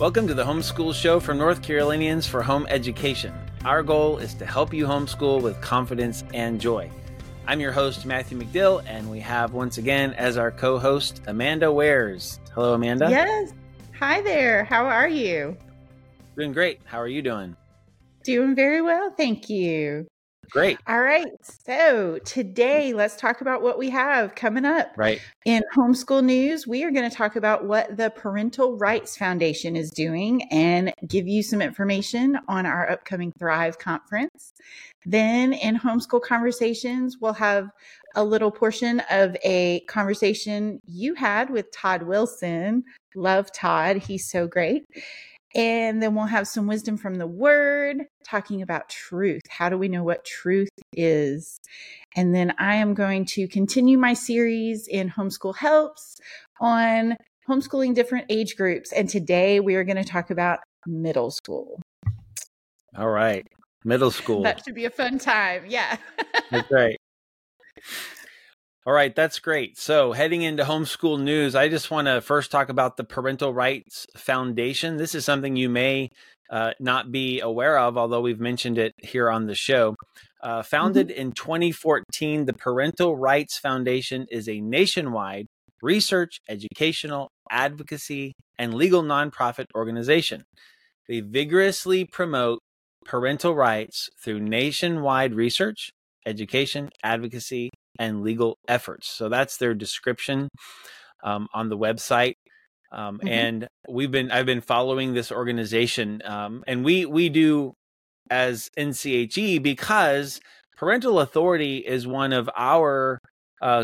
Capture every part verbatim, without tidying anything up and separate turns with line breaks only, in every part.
Welcome to the Homeschool Show from North Carolinians for Home Education. Our goal is to help you homeschool with confidence and joy. I'm your host, Matthew McDill, and we have once again as our co-host, Amanda Wares. Hello, Amanda.
Yes. Hi there. How are you?
Doing great. How are you doing?
Doing very well. Thank you.
Great.
All right. So today, let's talk about what we have coming up.
Right.
In homeschool news, we are going to talk about what the Parental Rights Foundation is doing and give you some information on our upcoming Thrive conference. Then in homeschool conversations, we'll have a little portion of a conversation you had with Todd Wilson. Love Todd. He's so great. And then we'll have some wisdom from the word, talking about truth. How do we know what truth is? And then I am going to continue my series in Homeschool Helps on homeschooling different age groups. And today we are going to talk about middle school.
All right. Middle school.
That should be a fun time. Yeah.
That's right. All right, that's great. So heading into homeschool news, I just want to first talk about the Parental Rights Foundation. This is something you may uh, not be aware of, although we've mentioned it here on the show. Uh, founded mm-hmm. in twenty fourteen, the Parental Rights Foundation is a nationwide research, educational, advocacy, and legal nonprofit organization. They vigorously promote parental rights through nationwide research, education, advocacy, and legal efforts. So that's their description um, on the website. Um, mm-hmm. And we've been, I've been following this organization, um, and we we do as N C H E because parental authority is one of our uh,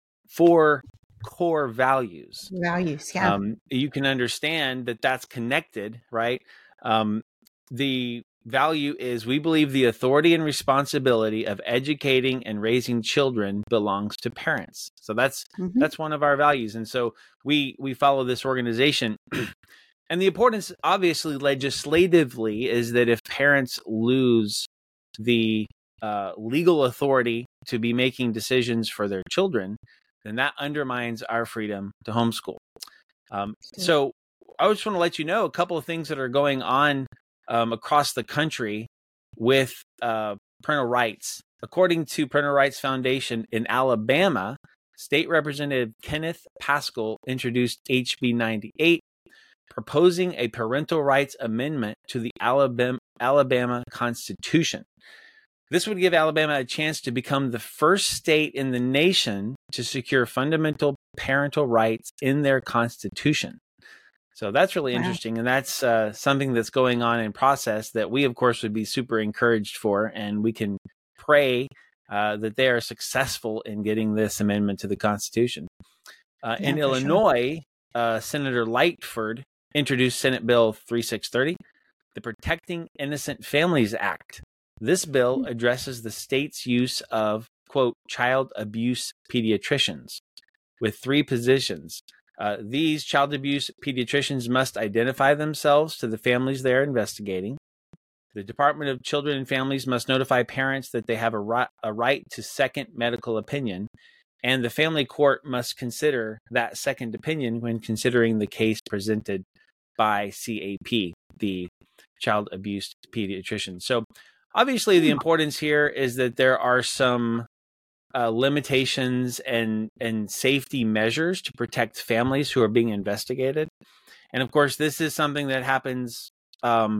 four core values.
Values, yeah.
Um, you can understand that that's connected, right? Um, the value is we believe the authority and responsibility of educating and raising children belongs to parents. So that's mm-hmm. that's one of our values. And so we we follow this organization. And the importance, obviously, legislatively, is that if parents lose the uh, legal authority to be making decisions for their children, then that undermines our freedom to homeschool. Um, so I just want to let you know a couple of things that are going on Um, across the country with uh, parental rights. According to Parental Rights Foundation in Alabama, State Representative Kenneth Pascal introduced H B ninety-eight, proposing a parental rights amendment to the Alabama, Alabama Constitution. This would give Alabama a chance to become the first state in the nation to secure fundamental parental rights in their constitution. So that's really wow. interesting. And that's uh, something that's going on in process that we, of course, would be super encouraged for. And we can pray uh, that they are successful in getting this amendment to the Constitution. Uh, yeah, in Illinois, sure. uh, Senator Lightford introduced Senate Bill thirty-six thirty, the Protecting Innocent Families Act. This bill addresses the state's use of, quote, child abuse pediatricians with three positions. Uh, these child abuse pediatricians must identify themselves to the families they are investigating. The Department of Children and Families must notify parents that they have a right, a right to second medical opinion, and the family court must consider that second opinion when considering the case presented by C A P, the child abuse pediatrician. So obviously the importance here is that there are some Uh, limitations and and safety measures to protect families who are being investigated. And of course, this is something that happens um,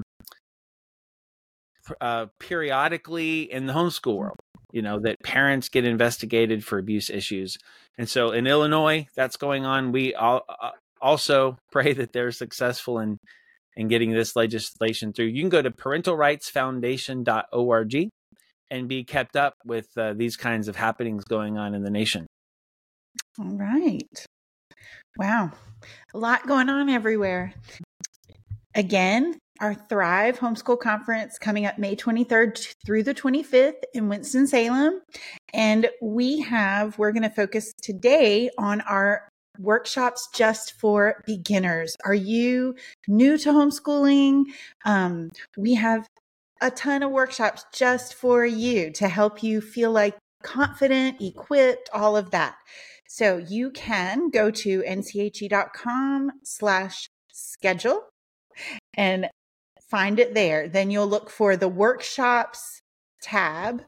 uh, periodically in the homeschool world, you know, that parents get investigated for abuse issues. And so in Illinois, that's going on. We all, uh, also pray that they're successful in, in getting this legislation through. You can go to parental rights foundation dot org and be kept up with uh, these kinds of happenings going on in the nation.
All right. Wow. A lot going on everywhere. Again, our Thrive Homeschool Conference coming up May twenty-third through the twenty-fifth in Winston-Salem. And we have, we're going to focus today on our workshops just for beginners. Are you new to homeschooling? Um, we have a ton of workshops just for you to help you feel like confident, equipped, all of that. So you can go to nche.com slash schedule and find it there. Then you'll look for the workshops tab,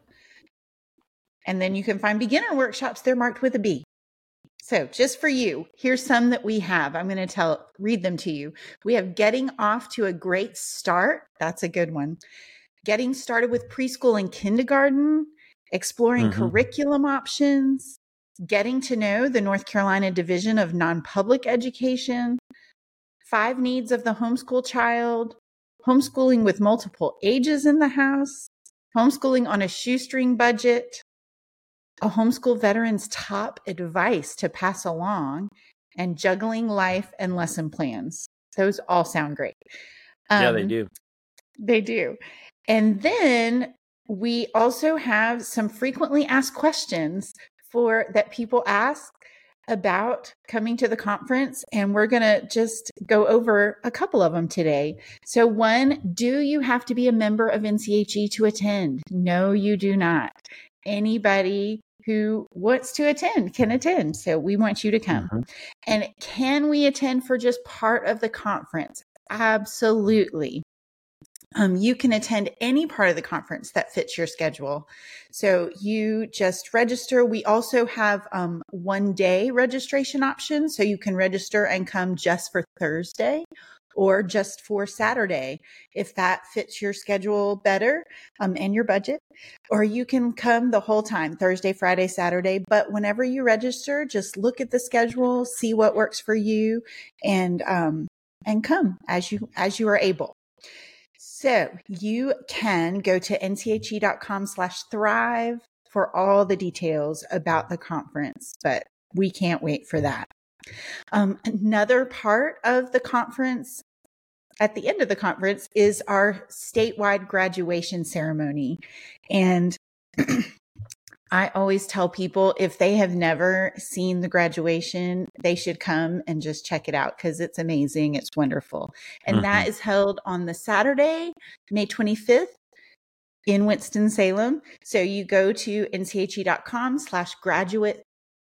and then you can find beginner workshops. They're marked with a B. So just for you, here's some that we have. I'm going to tell, read them to you. We have Getting Off to a Great Start. That's a good one. Getting Started with Preschool and Kindergarten, Exploring
Mm-hmm.
Curriculum Options, Getting to Know the North Carolina Division of Non-Public Education, Five Needs of the Homeschool Child, Homeschooling with Multiple Ages in the House, Homeschooling on a Shoestring Budget, A Homeschool Veteran's Top Advice to Pass Along, and Juggling Life and Lesson Plans. Those all sound great. Um,
Yeah, they do.
They do. And then we also have some frequently asked questions for that people ask about coming to the conference, and we're going to just go over a couple of them today. So one, do you have to be a member of N C H E to attend? No, you do not. Anybody who wants to attend can attend. So we want you to come.
Mm-hmm.
And can we attend for just part of the conference? Absolutely. Um, you can attend any part of the conference that fits your schedule. So you just register. We also have um, one day registration options. So you can register and come just for Thursday or just for Saturday, if that fits your schedule better um, and your budget. Or you can come the whole time, Thursday, Friday, Saturday. But whenever you register, just look at the schedule, see what works for you, and um, and come as you as you are able. So you can go to nche.com slash thrive for all the details about the conference, but we can't wait for that. Um, another part of the conference, at the end of the conference, is our statewide graduation ceremony. And I always tell people if they have never seen the graduation, they should come and just check it out because it's amazing. It's wonderful. And mm-hmm. that is held on the Saturday, May twenty-fifth in Winston-Salem. So you go to nche.com slash graduate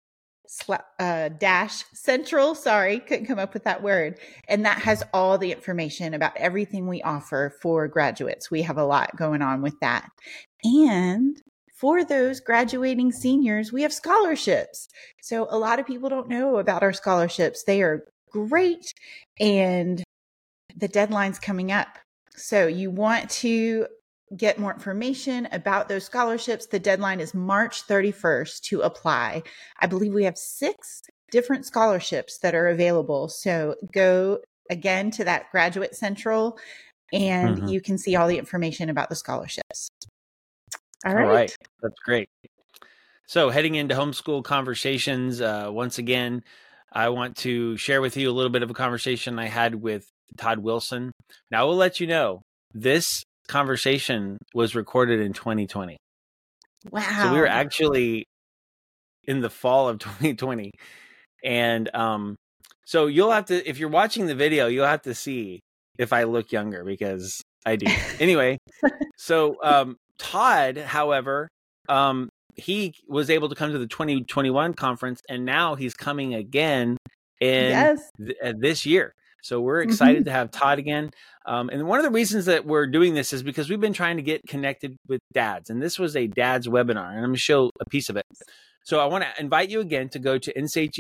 uh, dash central. Sorry, couldn't come up with that word. And that has all the information about everything we offer for graduates. We have a lot going on with that. And for those graduating seniors, we have scholarships. So a lot of people don't know about our scholarships. They are great, and the deadline's coming up. So you want to get more information about those scholarships. The deadline is March thirty-first to apply. I believe we have six different scholarships that are available. So go again to that Graduate Central, and mm-hmm. you can see all the information about the scholarships. All right.
All right. That's great. So heading into homeschool conversations, uh, once again, I want to share with you a little bit of a conversation I had with Todd Wilson. Now, I will let you know, this conversation was recorded in twenty twenty.
Wow.
So we were actually in the fall of twenty twenty. And um, so you'll have to, if you're watching the video, you'll have to see if I look younger, because I do. Anyway, so um, Todd, however, um, he was able to come to the twenty twenty-one conference, and now he's coming again in
yes.
th- uh, this year. So we're excited mm-hmm. to have Todd again. Um, and one of the reasons that we're doing this is because we've been trying to get connected with dads. And this was a dad's webinar, and I'm going to show a piece of it. So I want to invite you again to go to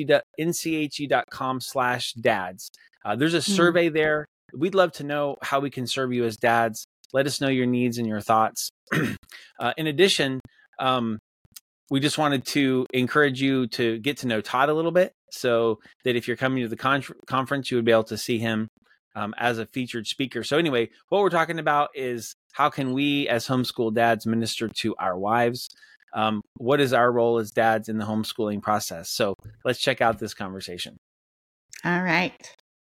nche.com slash dads. Uh, there's a survey mm-hmm. there. We'd love to know how we can serve you as dads. Let us know your needs and your thoughts. uh, in addition, um, we just wanted to encourage you to get to know Todd a little bit, so that if you're coming to the con- conference, you would be able to see him um, as a featured speaker. So anyway, what we're talking about is how can we as homeschool dads minister to our wives? Um, what is our role as dads in the homeschooling process? So let's check out this conversation.
All right.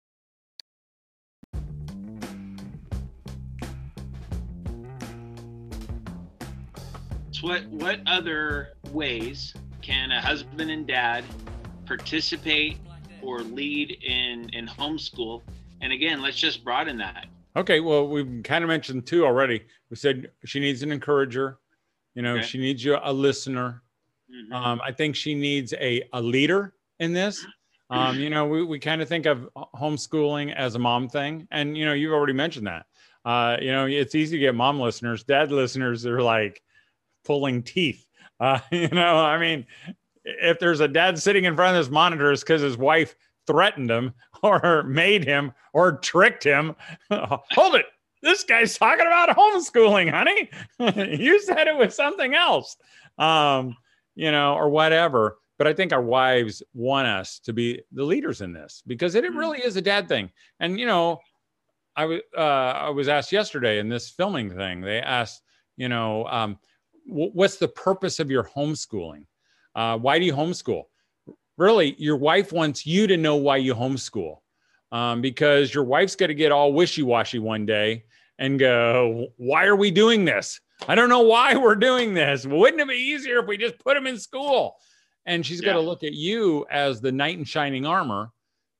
What what other ways can a husband and dad participate or lead in, in homeschool? And again, let's just broaden that.
Okay, well, we've kind of mentioned two already. We said she needs an encourager. You know, okay. She needs you a listener. Mm-hmm. Um, I think she needs a, a leader in this. Um, you know, we, we kind of think of homeschooling as a mom thing. And, you know, you've already mentioned that. Uh, you know, it's easy to get mom listeners. Dad listeners are like pulling teeth. Uh, you know, I mean, if there's a dad sitting in front of this monitor, it's because his wife threatened him or made him or tricked him. Hold it. This guy's talking about homeschooling, honey. You said it was something else, um, you know, or whatever. But I think our wives want us to be the leaders in this because it, it really is a dad thing. And, you know, I, w- uh, I was asked yesterday in this filming thing, they asked, you know, um, w- what's the purpose of your homeschooling? Uh, why do you homeschool? Really, your wife wants you to know why you homeschool, um, because your wife's going to get all wishy-washy one day and go, why are we doing this? I don't know why we're doing this. Wouldn't it be easier if we just put them in school? And she's yeah. got to look at you as the knight in shining armor,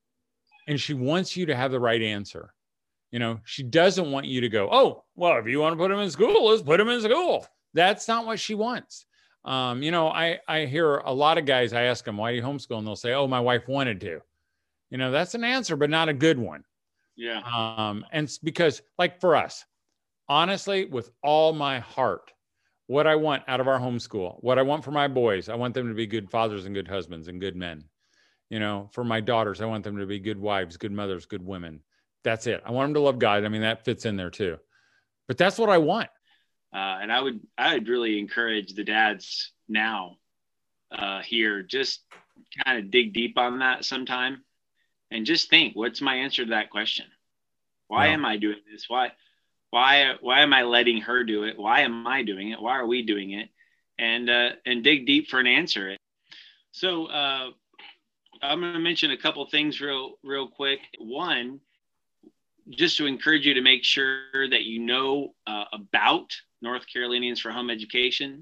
and she wants you to have the right answer. You know, she doesn't want you to go, oh, well, if you want to put them in school, let's put them in school. That's not what she wants. Um, you know, I, I hear a lot of guys, I ask them, why do you homeschool? And they'll say, oh, my wife wanted to. You know, that's an answer, but not a good one.
Yeah.
Um, and it's because, like for us, honestly, with all my heart, what I want out of our homeschool, what I want for my boys, I want them to be good fathers and good husbands and good men. You know, for my daughters, I want them to be good wives, good mothers, good women. That's it. I want them to love God. I mean, that fits in there too. But that's what I want.
Uh, and I would, I would really encourage the dads now uh, here, just kind of dig deep on that sometime and just think, what's my answer to that question? Why
Yeah.
am I doing this? Why, why, why am I letting her do it? Why am I doing it? Why are we doing it? And, uh, and dig deep for an answer. So uh, I'm going to mention a couple things real, real quick. One, just to encourage you to make sure that you know uh, about North Carolinians for Home Education,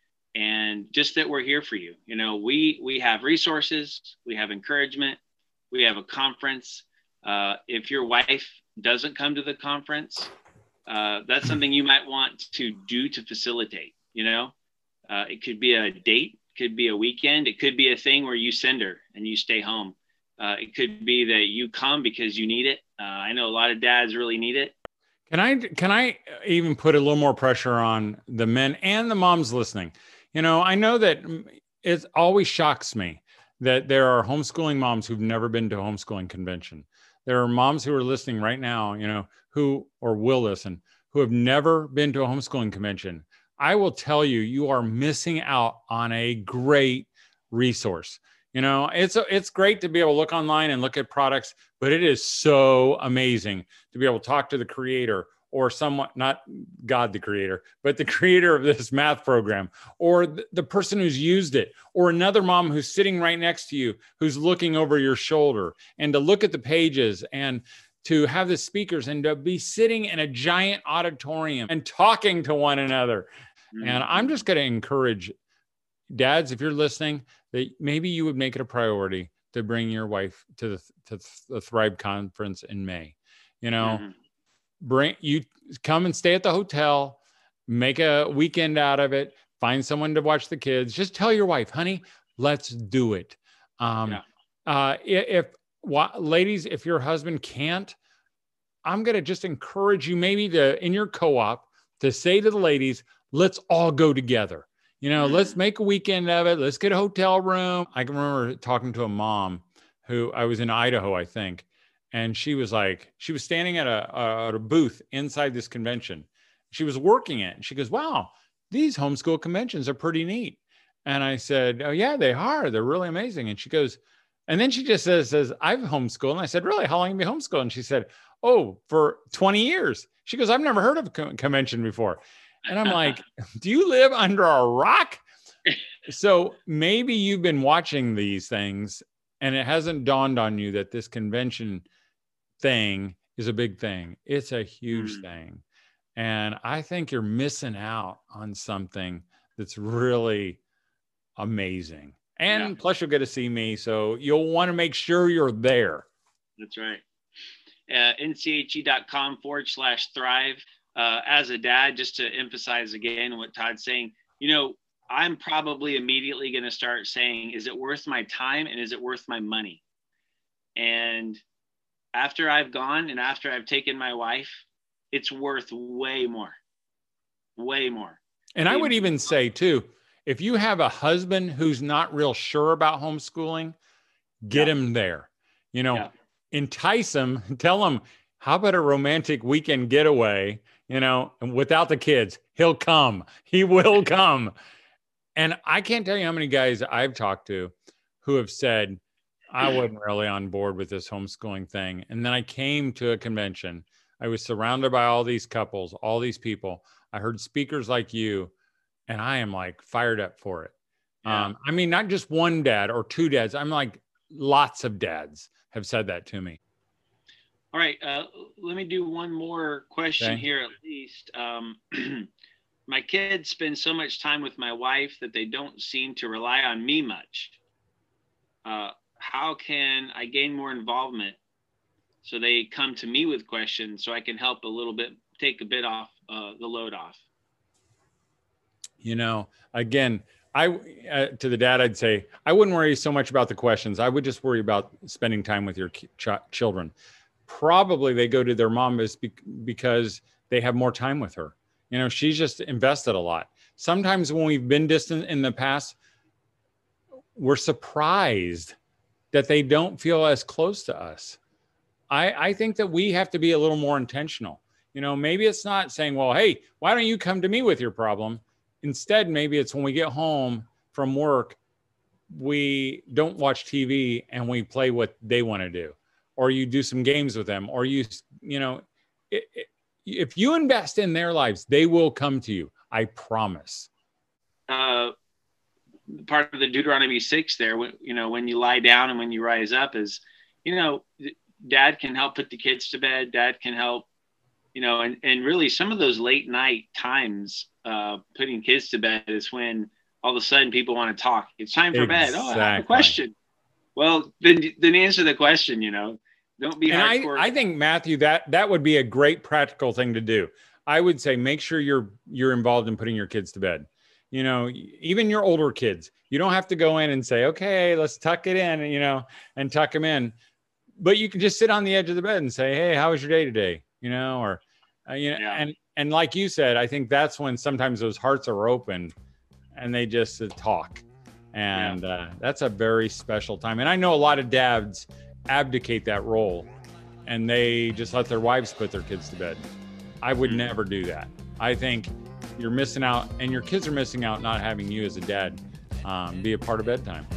and just that we're here for you. You know, we we have resources, we have encouragement, we have a conference. Uh, if your wife doesn't come to the conference, uh, that's something you might want to do to facilitate. You know, uh, it could be a date, could be a weekend, it could be a thing where you send her and you stay home. Uh, it could be that you come because you need it. Uh, I know a lot of dads really need it.
Can I can I even put a little more pressure on the men and the moms listening? You know, I know that it always shocks me that there are homeschooling moms who've never been to a homeschooling convention. There are moms who are listening right now, you know, who or will listen, who have never been to a homeschooling convention. I will tell you, you are missing out on a great resource. You know, it's it's great to be able to look online and look at products, but it is so amazing to be able to talk to the creator or someone, not God, the creator, but the creator of this math program, or the, the person who's used it, or another mom who's sitting right next to you, who's looking over your shoulder, and to look at the pages and to have the speakers and to be sitting in a giant auditorium and talking to one another. Mm-hmm. And I'm just going to encourage dads, if you're listening, that maybe you would make it a priority to bring your wife to the, to the Thrive Conference in May. You know, mm-hmm. bring you come and stay at the hotel, make a weekend out of it, find someone to watch the kids. Just tell your wife, honey, let's do it. Um, yeah. uh, if, if ladies, if your husband can't, I'm going to just encourage you maybe to, in your co-op, to say to the ladies, let's all go together. You know, let's make a weekend of it. Let's get a hotel room. I can remember talking to a mom who I was in Idaho, I think. And she was like, she was standing at a, a, at a booth inside this convention. She was working it. And she goes, wow, these homeschool conventions are pretty neat. And I said, oh yeah, they are. They're really amazing. And she goes, and then she just says, says I've homeschooled. And I said, really? How long have you been homeschooled? And she said, oh, for twenty years. She goes, I've never heard of a convention before. And I'm like, do you live under a rock? So maybe you've been watching these things and it hasn't dawned on you that this convention thing is a big thing. It's a huge mm. thing. And I think you're missing out on something that's really amazing. And yeah. plus you'll get to see me. So you'll want to make sure you're there.
That's right. Uh, nche.com forward slash thrive. Uh, as a dad, just to emphasize again what Todd's saying, you know, I'm probably immediately going to start saying, is it worth my time and is it worth my money? And after I've gone and after I've taken my wife, it's worth way more, way more.
And I would even say too, if you have a husband who's not real sure about homeschooling, get yeah. him there, you know, yeah. entice him, tell him, how about a romantic weekend getaway, you know, and without the kids, he'll come, he will come. And I can't tell you how many guys I've talked to who have said, I wasn't really on board with this homeschooling thing. And then I came to a convention. I was surrounded by all these couples, all these people. I heard speakers like you, and I am like fired up for it. Yeah. Um, I mean, not just one dad or two dads. I'm like, lots of dads have said that to me.
All right. Uh, let me do one more question
okay.
here at least. Um, my kids spend so much time with my wife that they don't seem to rely on me much. Uh, how can I gain more involvement so they come to me with questions so I can help a little bit, take a bit off uh, the load off?
You know, again, I uh, to the dad, I'd say, I wouldn't worry so much about the questions. I would just worry about spending time with your ch- children. Probably they go to their mom is be- because they have more time with her. You know, she's just invested a lot. Sometimes when we've been distant in the past, we're surprised that they don't feel as close to us. I, I think that we have to be a little more intentional. You know, maybe it's not saying, well, hey, why don't you come to me with your problem? Instead, maybe it's when we get home from work, we don't watch T V and we play what they want to do, or you do some games with them, or you, you know, it, it, if you invest in their lives, they will come to you. I promise.
Uh, part of the Deuteronomy six there, you know, when you lie down and when you rise up is, you know, dad can help put the kids to bed. Dad can help, you know, and, and really some of those late night times, uh, putting kids to bed is when all of a sudden people want to talk. It's time for
exactly.
bed. Oh, I have a question. Well, then, then answer the question, you know, don't be
and
hardcore.
I, I think, Matthew, that, that would be a great practical thing to do. I would say, make sure you're, you're involved in putting your kids to bed. You know, even your older kids, you don't have to go in and say, okay, let's tuck it in, you know, and tuck them in. But you can just sit on the edge of the bed and say, hey, how was your day today? You know, or, uh, you know, yeah. and, and like you said, I think that's when sometimes those hearts are open and they just uh, talk. And yeah. uh, that's a very special time. And I know a lot of dads abdicate that role and they just let their wives put their kids to bed. I would mm-hmm. never do that. I think you're missing out, and your kids are missing out not having you as a dad um, be a part of bedtime.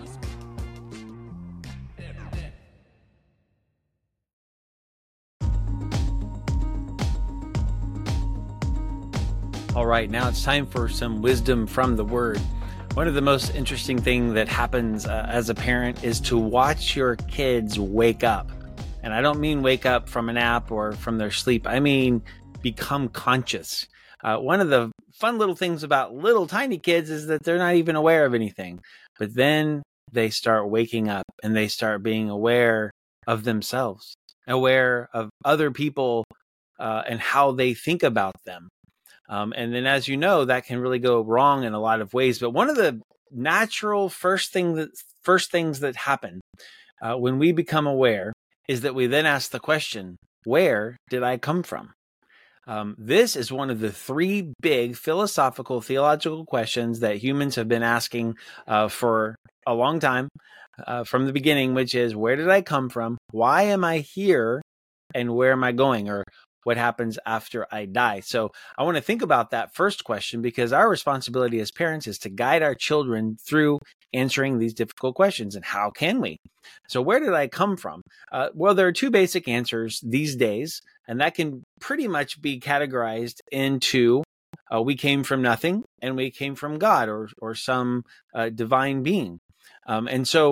All right, now it's time for some wisdom from the Word. One of the most interesting things that happens uh, as a parent is to watch your kids wake up. And I don't mean wake up from a nap or from their sleep. I mean become conscious. Uh, one of the fun little things about little tiny kids is that they're not even aware of anything. But then they start waking up and they start being aware of themselves, aware of other people uh, and how they think about them. Um, and then, as you know, that can really go wrong in a lot of ways. But one of the natural first thing that first things that happen uh, when we become aware is that we then ask the question, where did I come from? Um, this is one of the three big philosophical, theological questions that humans have been asking uh, for a long time uh, from the beginning, which is, where did I come from? Why am I here? And where am I going? Or what happens after I die? So I want to think about that first question, because our responsibility as parents is to guide our children through answering these difficult questions. And how can we? So where did I come from? Uh, well, there are two basic answers these days, and that can pretty much be categorized into uh, we came from nothing and we came from God or or some uh, divine being. Um, and so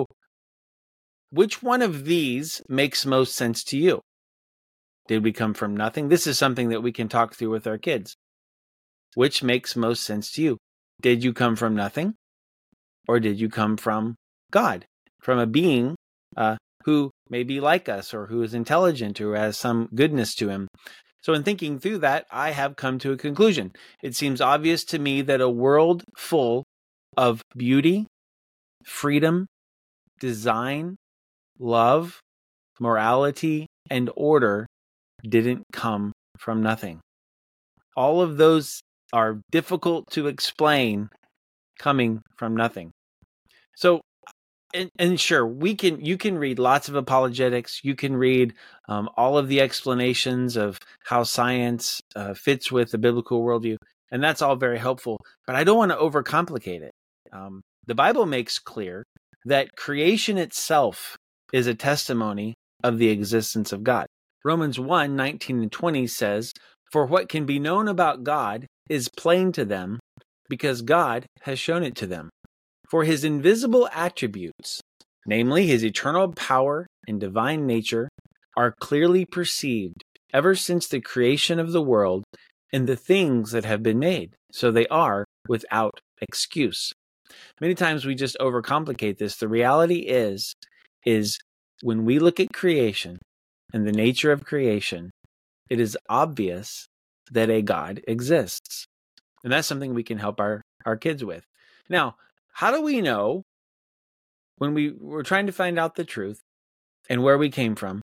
which one of these makes most sense to you? Did we come from nothing? This is something that we can talk through with our kids. Which makes most sense to you? Did you come from nothing? Or did you come from God? From a being uh, who may be like us, or who is intelligent, or has some goodness to him? So in thinking through that, I have come to a conclusion. It seems obvious to me that a world full of beauty, freedom, design, love, morality, and order didn't come from nothing. All of those are difficult to explain coming from nothing. So, and, and sure, we can. You can read lots of apologetics. You can read um, all of the explanations of how science uh, fits with the biblical worldview, and that's all very helpful. But I don't want to overcomplicate it. Um, the Bible makes clear that creation itself is a testimony of the existence of God. Romans one, nineteen and twenty says, "For what can be known about God is plain to them, because God has shown it to them. For his invisible attributes, namely his eternal power and divine nature, are clearly perceived ever since the creation of the world and the things that have been made, so they are without excuse." Many times we just overcomplicate this. The reality is, is when we look at creation and the nature of creation, it is obvious that a God exists. And that's something we can help our, our kids with. Now, how do we know when we, we're trying to find out the truth and where we came from?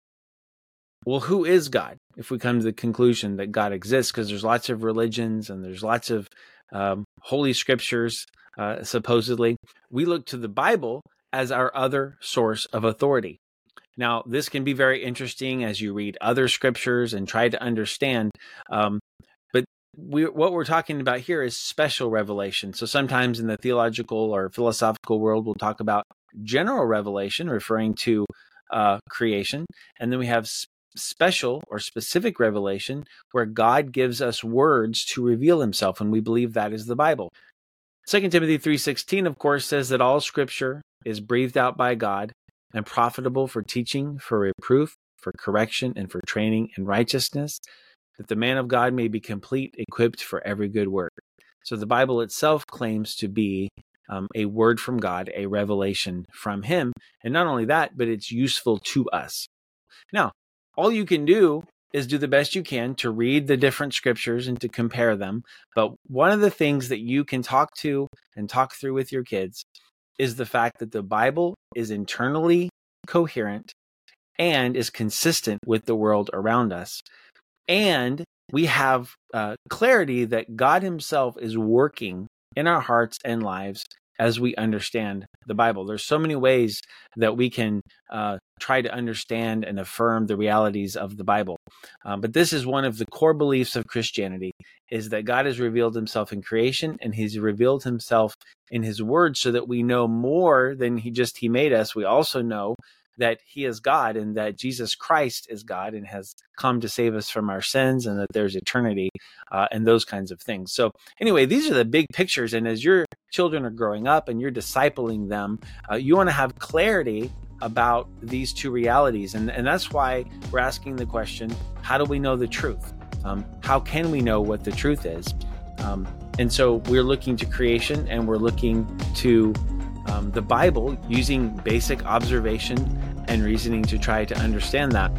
Well, who is God? If we come to the conclusion that God exists, because there's lots of religions and there's lots of um, holy scriptures, uh, supposedly, we look to the Bible as our other source of authority. Now, this can be very interesting as you read other scriptures and try to understand. Um, but we, what we're talking about here is special revelation. So sometimes in the theological or philosophical world, we'll talk about general revelation, referring to uh, creation. And then we have sp- special or specific revelation where God gives us words to reveal himself. And we believe that is the Bible. Second Timothy three sixteen, of course, says that all scripture is breathed out by God and profitable for teaching, for reproof, for correction, and for training in righteousness, that the man of God may be complete, equipped for every good work. So the Bible itself claims to be um, a word from God, a revelation from him. And not only that, but it's useful to us. Now, all you can do is do the best you can to read the different scriptures and to compare them. But one of the things that you can talk to and talk through with your kids is the fact that the Bible is internally coherent and is consistent with the world around us. And we have uh, clarity that God himself is working in our hearts and lives as we understand the Bible. There's so many ways that we can uh, try to understand and affirm the realities of the Bible. Um, but this is one of the core beliefs of Christianity, is that God has revealed himself in creation, and he's revealed himself in his word, so that we know more than he just he made us. We also know that he is God, and that Jesus Christ is God and has come to save us from our sins, and that there's eternity uh, and those kinds of things. So anyway, these are the big pictures. And as your children are growing up and you're discipling them, uh, you want to have clarity about these two realities. And, and that's why we're asking the question, how do we know the truth? Um, how can we know what the truth is? Um, and so we're looking to creation, and we're looking to um, the Bible, using basic observation and reasoning to try to understand that.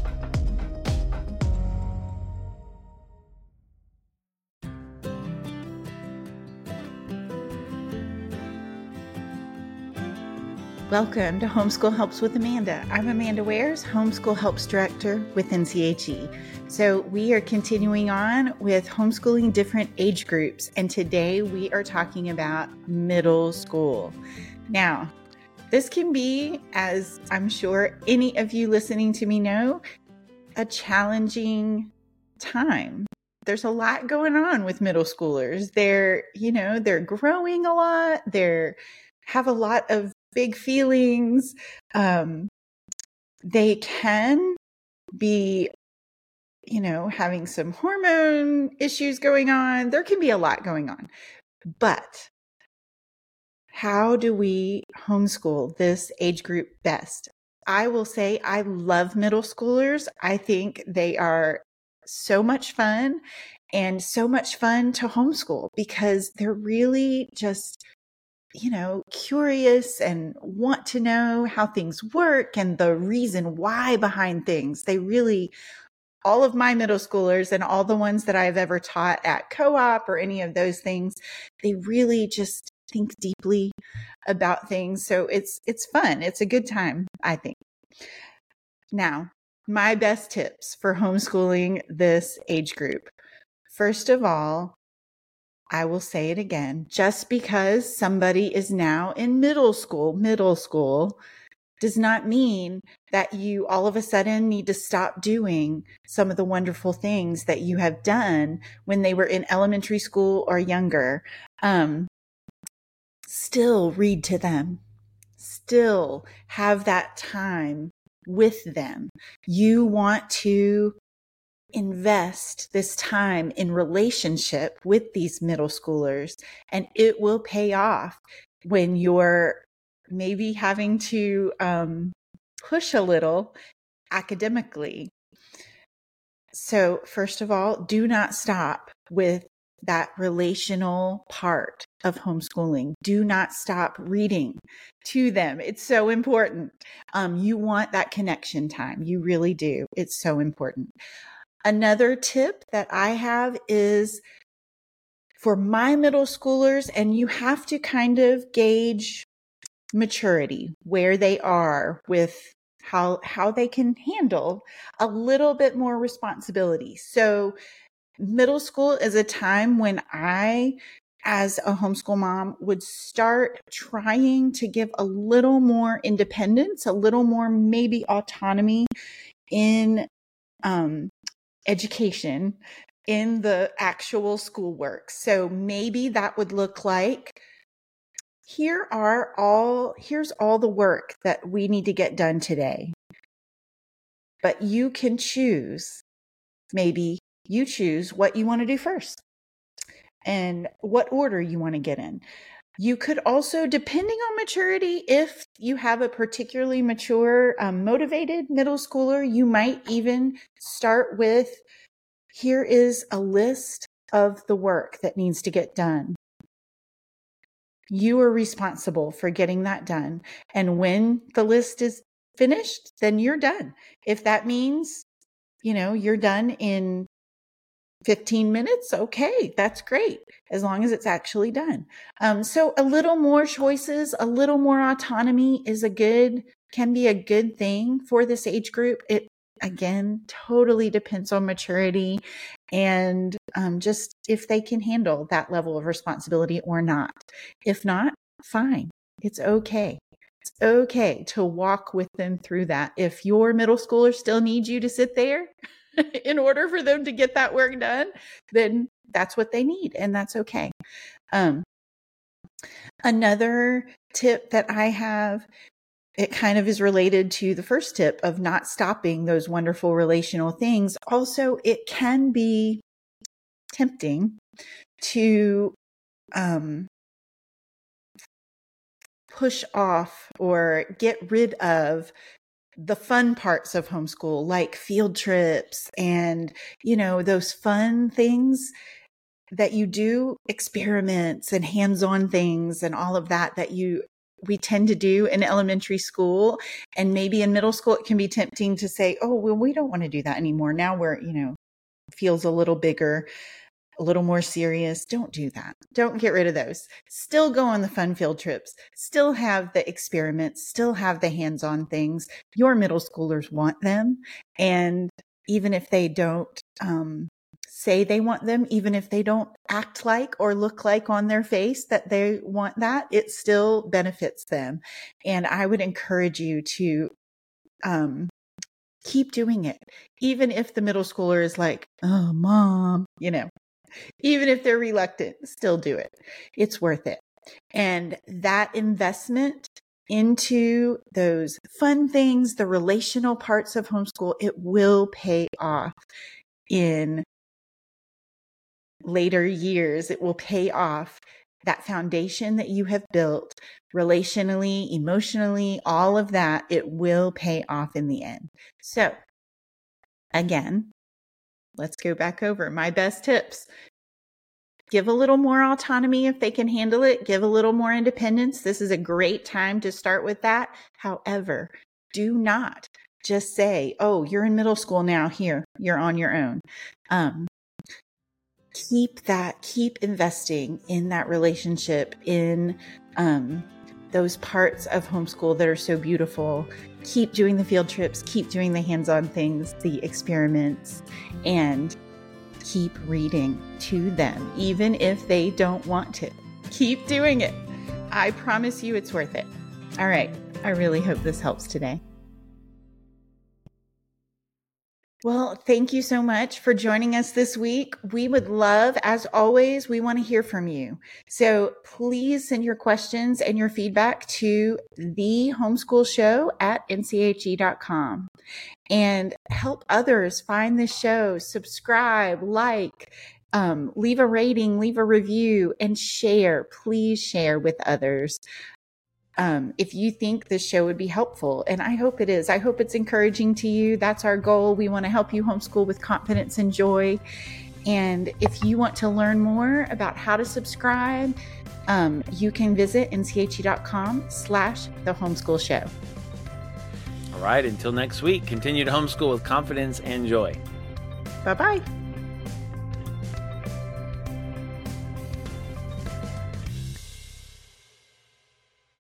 Welcome to Homeschool Helps with Amanda. I'm Amanda Wares, Homeschool Helps Director with N C H E. So we are continuing on with homeschooling different age groups, and today we are talking about middle school. Now, this can be, as I'm sure any of you listening to me know, a challenging time. There's a lot going on with middle schoolers. They're, you know, they're growing a lot. They're have a lot of big feelings. Um, they can be, you know, having some hormone issues going on. There can be a lot going on. But how do we homeschool this age group best? I will say I love middle schoolers. I think they are so much fun and so much fun to homeschool because they're really just, you know, curious and want to know how things work and the reason why behind things. They really, all of my middle schoolers and all the ones that I've ever taught at co-op or any of those things, they really just think deeply about things. So it's, it's fun. It's a good time, I think. Now, my best tips for homeschooling this age group. First of all, I will say it again, just because somebody is now in middle school, middle school does not mean that you all of a sudden need to stop doing some of the wonderful things that you have done when they were in elementary school or younger. Um, still read to them, still have that time with them. You want to invest this time in relationship with these middle schoolers, and it will pay off when you're maybe having to um, push a little academically. So first of all, do not stop with that relational part of homeschooling. Do not stop reading to them. It's so important. Um, you want that connection time. You really do. It's so important. Another tip that I have is for my middle schoolers, and you have to kind of gauge maturity, where they are with how, how they can handle a little bit more responsibility. So middle school is a time when I, as a homeschool mom, would start trying to give a little more independence, a little more maybe autonomy in, um, education in the actual schoolwork. So maybe that would look like, here are all, here's all the work that we need to get done today. But you can choose, maybe you choose what you want to do first and what order you want to get in. You could also, depending on maturity, if you have a particularly mature, um, motivated middle schooler, you might even start with, here is a list of the work that needs to get done. You are responsible for getting that done. And when the list is finished, then you're done. If that means, you know, you're done in fifteen minutes, okay, that's great, as long as it's actually done. Um, so a little more choices, a little more autonomy is a good, can be a good thing for this age group. It, again, totally depends on maturity and um, just if they can handle that level of responsibility or not. If not, fine. It's okay. It's okay to walk with them through that. If your middle schooler still needs you to sit there in order for them to get that work done, then that's what they need, and that's okay. Um, another tip that I have, it kind of is related to the first tip of not stopping those wonderful relational things. Also, it can be tempting to um, push off or get rid of the fun parts of homeschool, like field trips and, you know, those fun things that you do, experiments and hands-on things and all of that, that you, we tend to do in elementary school. And maybe in middle school, it can be tempting to say, oh, well, we don't want to do that anymore. Now we're, you know, feels a little bigger, a little more serious. Don't do that. Don't get rid of those. Still go on the fun field trips. Still have the experiments. Still have the hands-on things. Your middle schoolers want them. And even if they don't um, say they want them, even if they don't act like or look like on their face that they want that, it still benefits them. And I would encourage you to um, keep doing it. Even if the middle schooler is like, oh, mom, you know, even if they're reluctant, still do it. It's worth it. And that investment into those fun things, the relational parts of homeschool, it will pay off in later years. It will pay off. That foundation that you have built relationally, emotionally, all of that, it will pay off in the end. So again, let's go back over my best tips. Give a little more autonomy if they can handle it. Give a little more independence. This is a great time to start with that. However, do not just say, oh, you're in middle school now. Here, you're on your own. Um, keep that, keep investing in that relationship, in um, those parts of homeschool that are so beautiful. Keep doing the field trips, keep doing the hands-on things, the experiments, and keep reading to them, even if they don't want to. Keep doing it. I promise you it's worth it. All right. I really hope this helps today. Well, thank you so much for joining us this week. We would love, as always, we want to hear from you. So please send your questions and your feedback to the homeschool show at N C H E dot com and help others find the show, subscribe, like, um, leave a rating, leave a review, and share. Please share with others. Um, if you think this show would be helpful, and I hope it is. I hope it's encouraging to you. That's our goal. We want to help you homeschool with confidence and joy. And if you want to learn more about how to subscribe, um, you can visit N C H E dot com slash the homeschool show.
All right. Until next week, continue to homeschool with confidence and joy.
Bye-bye.